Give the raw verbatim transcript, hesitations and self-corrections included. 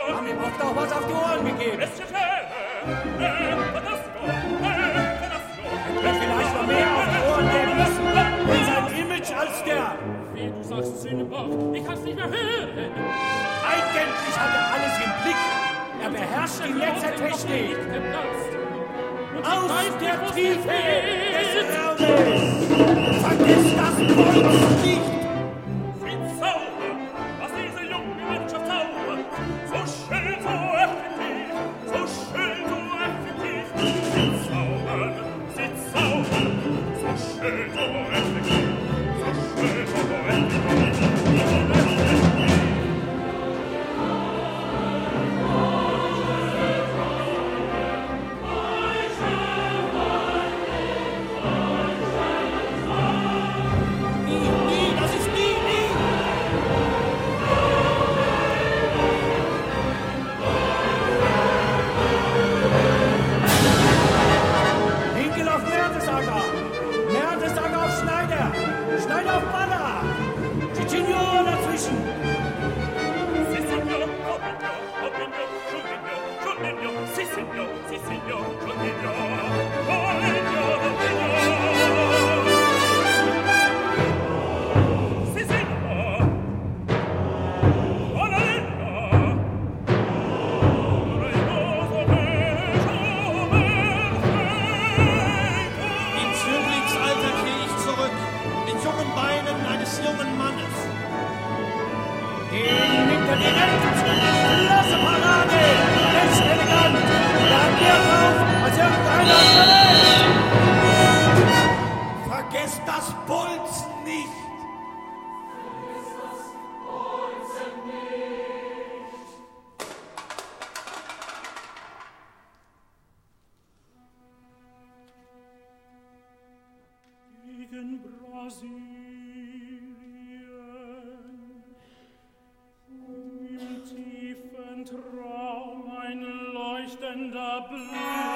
Haben ihm oft auch was auf die Ohren gegeben. Es c'è, eh, fantastico, eh, fantastico. Er wird vielleicht noch mehr auf die Ohren geben müssen. In seinem Image als der. Wie du sagst, Sündenbock, ich kann's nicht mehr hören. Eigentlich hat er alles im Blick. Er beherrscht die Netzertechnik. Aus der Tiefe des Raumes. Vergiss das Volk nicht. Wie Zauber, was diese junge Mannschaft zaubert. So schön, so effektiv, so schön, so effektiv. Sie zaubern, sie zaubern, so schön, so effektiv, so schön, so effektiv. Traum ein leuchtender Blick.